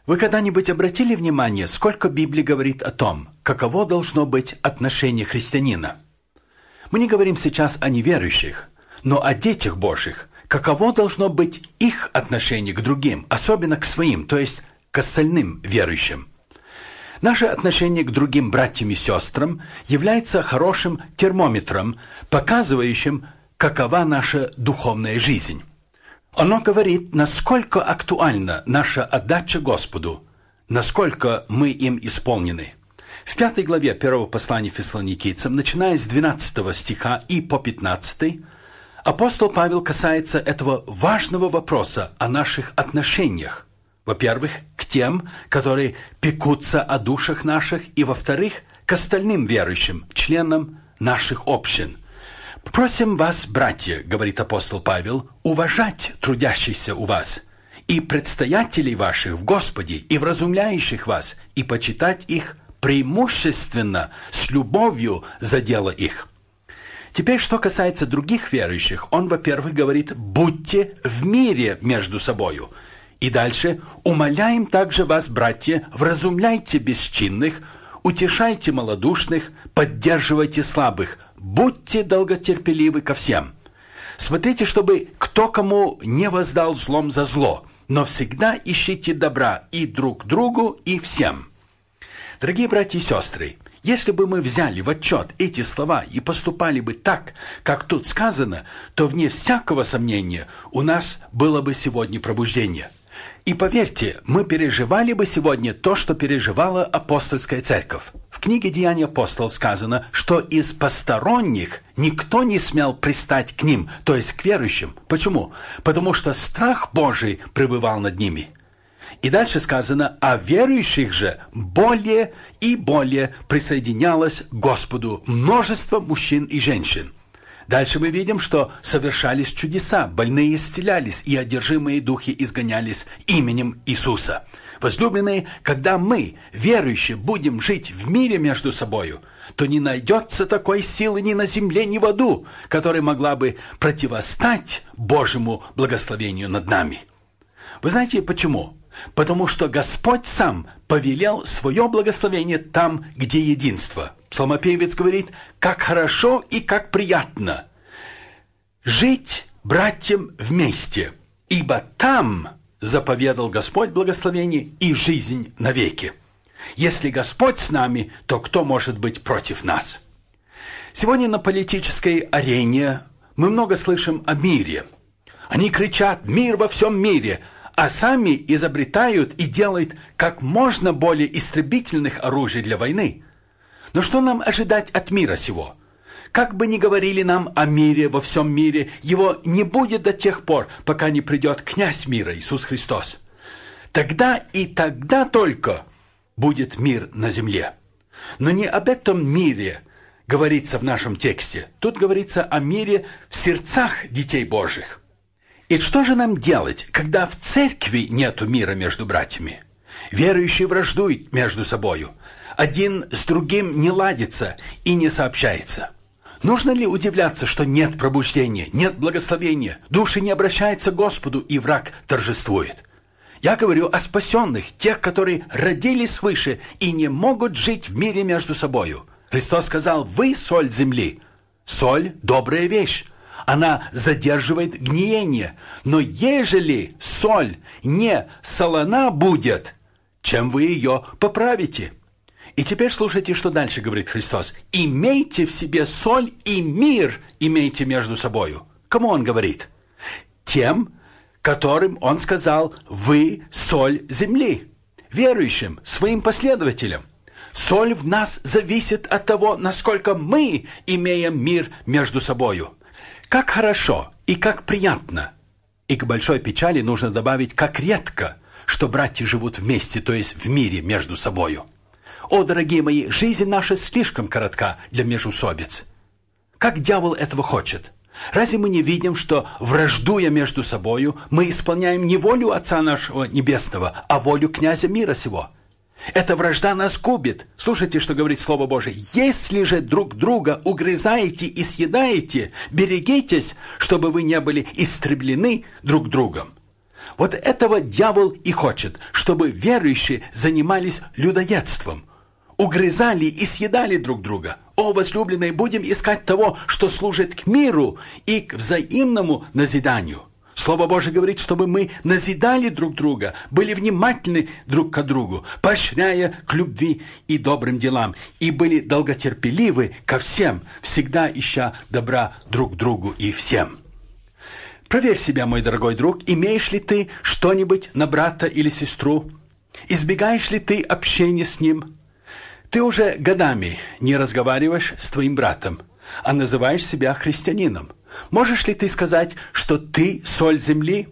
Вы когда-нибудь обратили внимание, сколько Библия говорит о том, каково должно быть отношение христианина? Мы не говорим сейчас о неверующих, но о детях Божьих. Каково должно быть их отношение к другим, особенно к своим, то есть к остальным верующим? Наше отношение к другим братьям и сестрам является хорошим термометром, показывающим, какова наша духовная жизнь. Оно говорит, насколько актуальна наша отдача Господу, насколько мы им исполнены. В 5 главе 1 послания Фессалоникийцам, начиная с 12 стиха и по 15, апостол Павел касается этого важного вопроса о наших отношениях. Во-первых, к тем, которые пекутся о душах наших, и, во-вторых, к остальным верующим, членам наших общин. «Просим вас, братья, — говорит апостол Павел, — уважать трудящихся у вас, и предстоятелей ваших в Господе, и вразумляющих вас, и почитать их преимущественно с любовью за дело их». Теперь, что касается других верующих, он, во-первых, говорит «будьте в мире между собою». И дальше «умоляем также вас, братья, вразумляйте бесчинных, утешайте малодушных, поддерживайте слабых, будьте долготерпеливы ко всем». Смотрите, чтобы кто кому не воздал злом за зло, но всегда ищите добра и друг другу, и всем. Дорогие братья и сестры, если бы мы взяли в отчет эти слова и поступали бы так, как тут сказано, то, вне всякого сомнения, у нас было бы сегодня пробуждение. И поверьте, мы переживали бы сегодня то, что переживала апостольская церковь. В книге «Деяния апостолов» сказано, что из посторонних никто не смел пристать к ним, то есть к верующим. Почему? Потому что страх Божий пребывал над ними. И дальше сказано, а верующих же более и более присоединялось к Господу множество мужчин и женщин. Дальше мы видим, что совершались чудеса, больные исцелялись, и одержимые духи изгонялись именем Иисуса. Возлюбленные, когда мы, верующие, будем жить в мире между собою, то не найдется такой силы ни на земле, ни в аду, которая могла бы противостать Божьему благословению над нами. Вы знаете почему? Потому что Господь сам повелел свое благословение там, где единство. Псалмопевец говорит, как хорошо и как приятно жить братьям вместе, ибо там заповедал Господь благословение и жизнь навеки. Если Господь с нами, то кто может быть против нас? Сегодня на политической арене мы много слышим о мире. Они кричат «мир во всем мире», а сами изобретают и делают как можно более истребительных оружий для войны. Но что нам ожидать от мира сего? Как бы ни говорили нам о мире во всем мире, его не будет до тех пор, пока не придет князь мира Иисус Христос. Тогда и тогда только будет мир на земле. Но не об этом мире говорится в нашем тексте. Тут говорится о мире в сердцах детей Божьих. И что же нам делать, когда в церкви нету мира между братьями? Верующие враждуют между собою. Один с другим не ладится и не сообщается. Нужно ли удивляться, что нет пробуждения, нет благословения, души не обращаются к Господу, и враг торжествует? Я говорю о спасенных, тех, которые родились свыше и не могут жить в мире между собою. Христос сказал, вы соль земли. Соль – добрая вещь. Она задерживает гниение. Но ежели соль не солона будет, чем вы ее поправите? И теперь слушайте, что дальше говорит Христос. «Имейте в себе соль, и мир имейте между собою». Кому Он говорит? Тем, которым Он сказал, «Вы соль земли». Верующим, своим последователям. Соль в нас зависит от того, насколько мы имеем мир между собою. Как хорошо и как приятно. И к большой печали нужно добавить, как редко, что братья живут вместе, то есть в мире между собою. О, дорогие мои, жизнь наша слишком коротка для межусобиц. Как дьявол этого хочет? Разве мы не видим, что, враждуя между собою, мы исполняем не волю Отца нашего Небесного, а волю князя мира сего? Эта вражда нас губит. Слушайте, что говорит Слово Божие. «Если же друг друга угрызаете и съедаете, берегитесь, чтобы вы не были истреблены друг другом». Вот этого дьявол и хочет, чтобы верующие занимались людоедством, угрызали и съедали друг друга. О, возлюбленные, будем искать того, что служит к миру и к взаимному назиданию. Слово Божие говорит, чтобы мы назидали друг друга, были внимательны друг к другу, поощряя к любви и добрым делам, и были долготерпеливы ко всем, всегда ища добра друг другу и всем. Проверь себя, мой дорогой друг, имеешь ли ты что-нибудь на брата или сестру? Избегаешь ли ты общения с ним? Ты уже годами не разговариваешь с твоим братом, а называешь себя христианином. Можешь ли ты сказать, что ты соль земли?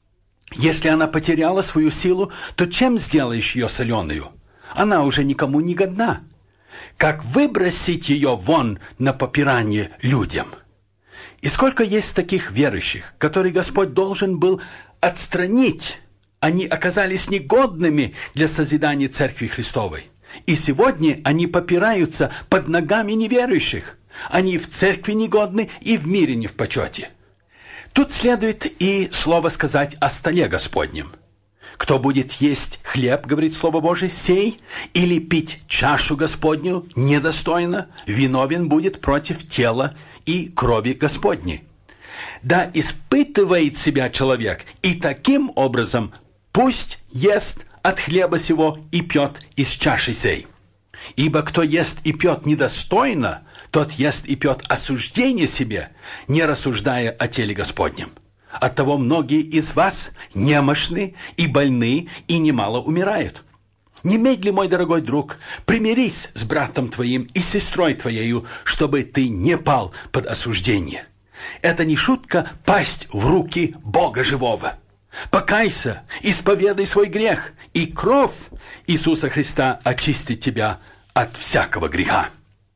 Если она потеряла свою силу, то чем сделаешь ее соленую? Она уже никому не годна. Как выбросить ее вон на попирание людям? И сколько есть таких верующих, которые Господь должен был отстранить, они оказались негодными для созидания Церкви Христовой. И сегодня они попираются под ногами неверующих. Они в церкви негодны и в мире не в почете. Тут следует и слово сказать о столе Господнем. Кто будет есть хлеб, говорит Слово Божие, сей, или пить чашу Господню недостойно, виновен будет против тела и крови Господней. Да испытывает себя человек, и таким образом пусть ест от хлеба сего и пьет из чаши сей. Ибо кто ест и пьет недостойно, тот ест и пьет осуждение себе, не рассуждая о теле Господнем. Оттого многие из вас немощны и больны, и немало умирают. Немедли, мой дорогой друг, примирись с братом твоим и сестрой твоею, чтобы ты не пал под осуждение. Это не шутка пасть в руки Бога живого. Покайся, исповедай свой грех, и кровь Иисуса Христа очистит тебя от всякого греха.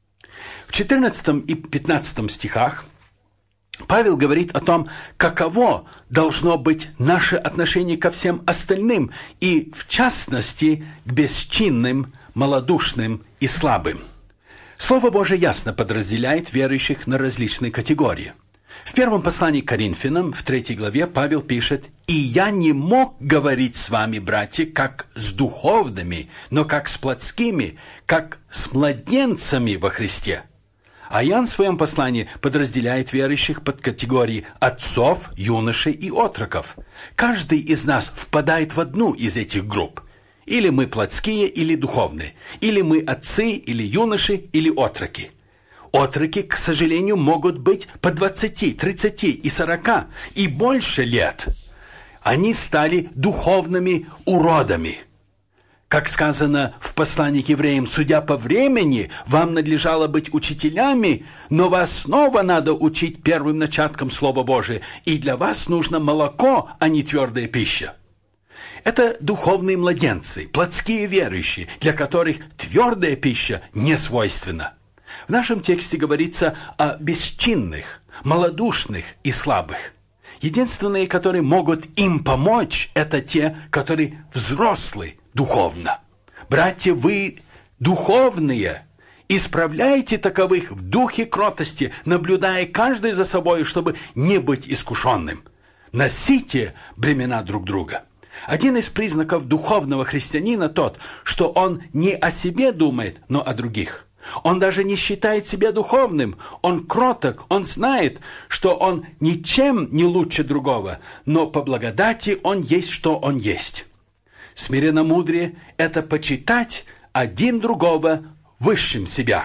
В 14 и 15 стихах Павел говорит о том, каково должно быть наше отношение ко всем остальным, и в частности к бесчинным, малодушным и слабым. Слово Божие ясно подразделяет верующих на различные категории. В первом послании к Коринфянам, в 3 главе, Павел пишет: «И я не мог говорить с вами, братья, как с духовными, но как с плотскими, как с младенцами во Христе». А Иоанн в своем послании подразделяет верующих под категории отцов, юношей и отроков. Каждый из нас впадает в одну из этих групп. Или мы плотские, или духовные. Или мы отцы, или юноши, или отроки. Отроки, к сожалению, могут быть по 20, 30 и 40 и больше лет. Они стали духовными уродами. Как сказано в послании к евреям: «Судя по времени, вам надлежало быть учителями, но вас снова надо учить первым начаткам Слова Божия, и для вас нужно молоко, а не твердая пища». Это духовные младенцы, плотские верующие, для которых твердая пища не свойственна. В нашем тексте говорится о бесчинных, малодушных и слабых. Единственные, которые могут им помочь, это те, которые взрослые духовно. Братья, вы духовные, исправляйте таковых в духе кротости, наблюдая каждый за собой, чтобы не быть искушенным. Носите бремена друг друга. Один из признаков духовного христианина тот, что он не о себе думает, но о других. Он даже не считает себя духовным, он кроток, он знает, что он ничем не лучше другого, но по благодати он есть, что он есть. Смиренномудрие – это почитать один другого высшим себя.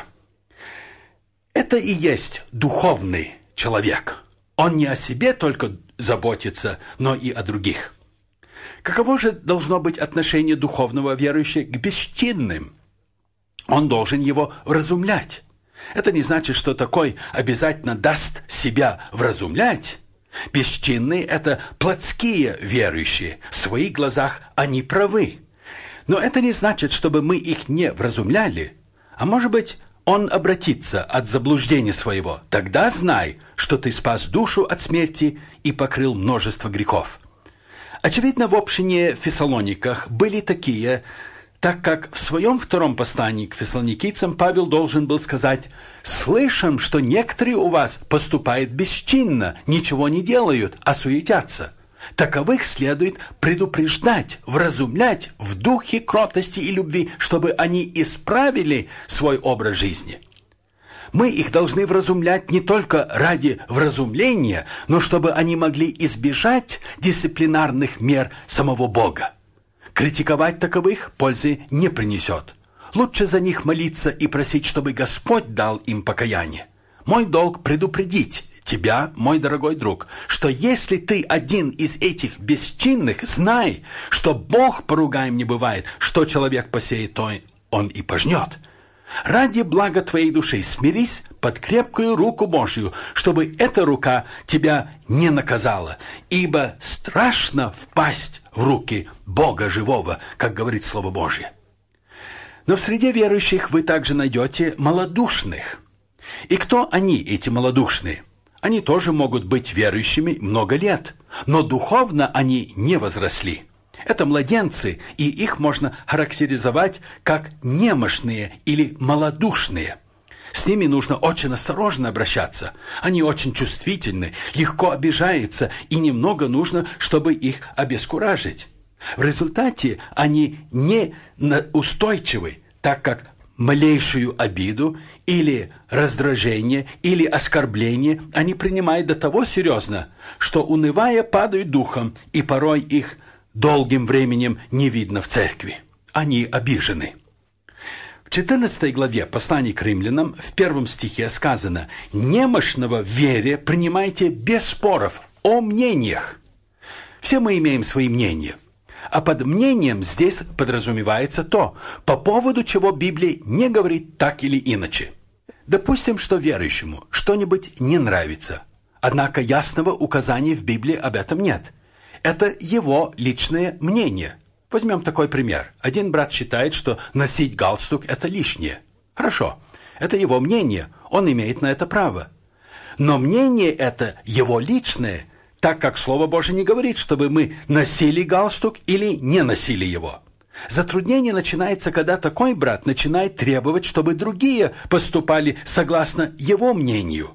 Это и есть духовный человек. Он не о себе только заботится, но и о других. Каково же должно быть отношение духовного верующего к бесчинным? Он должен его вразумлять. Это не значит, что такой обязательно даст себя вразумлять. Бесчинные – это плотские верующие. В своих глазах они правы. Но это не значит, чтобы мы их не вразумляли. А может быть, он обратится от заблуждения своего. Тогда знай, что ты спас душу от смерти и покрыл множество грехов. Очевидно, в общине в Фессалониках были такие, так как в своем втором послании к фессалоникийцам Павел должен был сказать: «Слышим, что некоторые у вас поступают бесчинно, ничего не делают, а суетятся. Таковых следует предупреждать, вразумлять в духе кротости и любви, чтобы они исправили свой образ жизни. Мы их должны вразумлять не только ради вразумления, но чтобы они могли избежать дисциплинарных мер самого Бога. Критиковать таковых пользы не принесет. Лучше за них молиться и просить, чтобы Господь дал им покаяние. Мой долг предупредить тебя, мой дорогой друг, что если ты один из этих бесчинных, знай, что Бог поругаем не бывает, что человек посеет, то он и пожнет. Ради блага твоей души смирись под крепкую руку Божью, чтобы эта рука тебя не наказала, ибо страшно впасть в руки Бога живого, как говорит Слово Божье. Но в среде верующих вы также найдете малодушных. И кто они, эти малодушные? Они тоже могут быть верующими много лет, но духовно они не возросли. Это младенцы, и их можно характеризовать как немощные или малодушные. С ними нужно очень осторожно обращаться. Они очень чувствительны, легко обижаются, и немного нужно, чтобы их обескуражить. В результате они не устойчивы, так как малейшую обиду или раздражение или оскорбление они принимают до того серьезно, что, унывая, падают духом, и порой их долгим временем не видно в церкви. Они обижены. В 14 главе послания к римлянам в 1 стихе сказано: «Немощного в вере принимайте без споров о мнениях». Все мы имеем свои мнения. А под мнением здесь подразумевается то, по поводу чего Библия не говорит так или иначе. Допустим, что верующему что-нибудь не нравится, однако ясного указания в Библии об этом нет. Это его личное мнение. Возьмем такой пример. Один брат считает, что носить галстук – это лишнее. Хорошо, это его мнение, он имеет на это право. Но мнение это его личное, так как Слово Божие не говорит, чтобы мы носили галстук или не носили его. Затруднение начинается, когда такой брат начинает требовать, чтобы другие поступали согласно его мнению.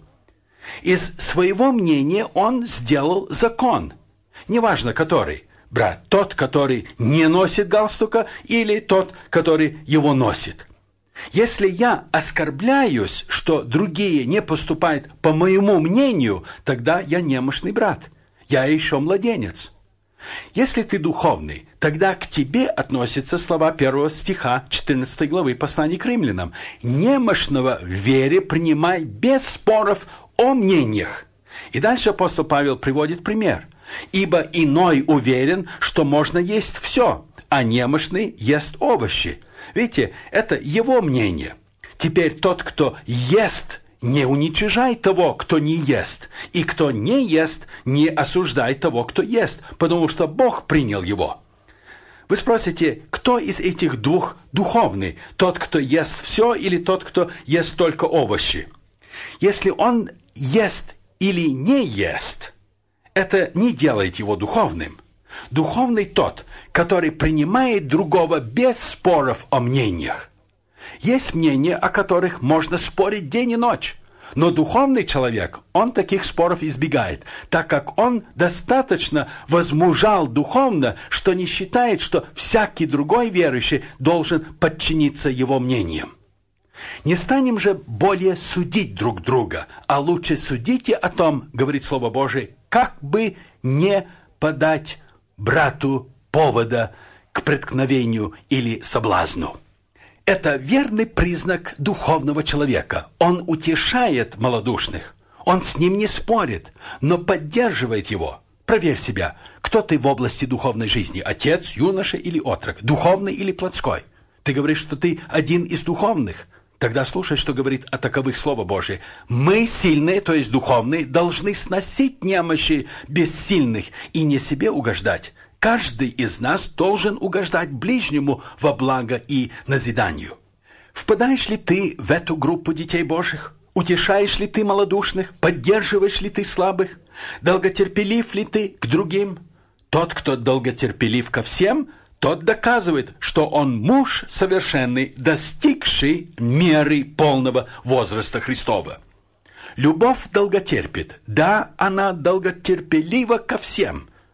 Из своего мнения он сделал закон. Неважно, который брат, тот, который не носит галстука, или тот, который его носит. Если я оскорбляюсь, что другие не поступают по моему мнению, тогда я немощный брат. Я еще младенец. Если ты духовный, тогда к тебе относятся слова 1 стиха 14 главы послания к римлянам. «Немощного в вере принимай без споров о мнениях». И дальше апостол Павел приводит пример. «Ибо иной уверен, что можно есть все, а немощный ест овощи». Видите, это его мнение. Теперь тот, кто ест, не уничижай того, кто не ест. И кто не ест, не осуждай того, кто ест, потому что Бог принял его. Вы спросите, кто из этих двух духовный? Тот, кто ест все, или тот, кто ест только овощи? Если он ест или не ест, это не делает его духовным. Духовный тот, который принимает другого без споров о мнениях. Есть мнения, о которых можно спорить день и ночь, но духовный человек, он таких споров избегает, так как он достаточно возмужал духовно, что не считает, что всякий другой верующий должен подчиниться его мнениям. Не станем же более судить друг друга, а лучше судите о том, говорит Слово Божие, как бы не подать брату повода к преткновению или соблазну. Это верный признак духовного человека. Он утешает малодушных. Он с ним не спорит, но поддерживает его. Проверь себя, кто ты в области духовной жизни, отец, юноша или отрок, духовный или плотской. Ты говоришь, что ты один из духовных. Тогда слушай, что говорит о таковых Слово Божие. Мы, сильные, то есть духовные, должны сносить немощи бессильных и не себе угождать. Каждый из нас должен угождать ближнему во благо и назиданию. Впадаешь ли ты в эту группу детей Божьих? Утешаешь ли ты малодушных? Поддерживаешь ли ты слабых? Долготерпелив ли ты к другим? Тот, кто долготерпелив ко всем, тот доказывает, что он муж совершенный, достигший меры полного возраста Христова. Любовь долготерпит. Да, она долготерпелива ко всем.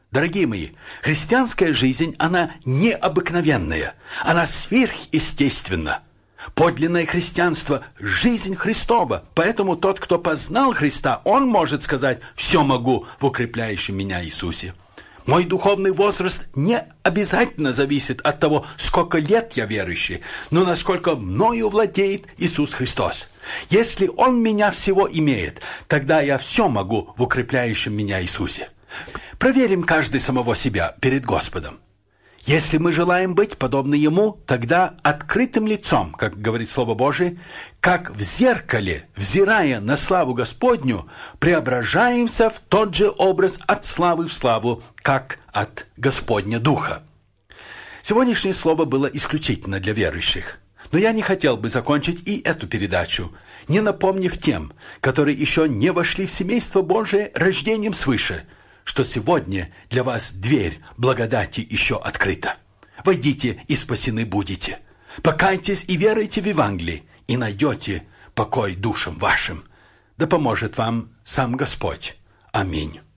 Дорогие мои, христианская жизнь, она необыкновенная, она сверхъестественна. Подлинное христианство – жизнь Христова. Поэтому тот, кто познал Христа, он может сказать «все могу в укрепляющем меня Иисусе». Мой духовный возраст не обязательно зависит от того, сколько лет я верующий, но насколько мною владеет Иисус Христос. Если Он меня всего имеет, тогда я все могу в укрепляющем меня Иисусе. Проверим каждый самого себя перед Господом. Если мы желаем быть подобны Ему, тогда открытым лицом, как говорит Слово Божие, как в зеркале, взирая на славу Господню, преображаемся в тот же образ от славы в славу, как от Господня Духа. Сегодняшнее слово было исключительно для верующих. Но я не хотел бы закончить и эту передачу, не напомнив тем, которые еще не вошли в семейство Божие рождением свыше, что сегодня для вас дверь благодати еще открыта. Войдите и спасены будете. Покайтесь и веруйте в Евангелие, и найдете покой душам вашим. Да поможет вам сам Господь. Аминь.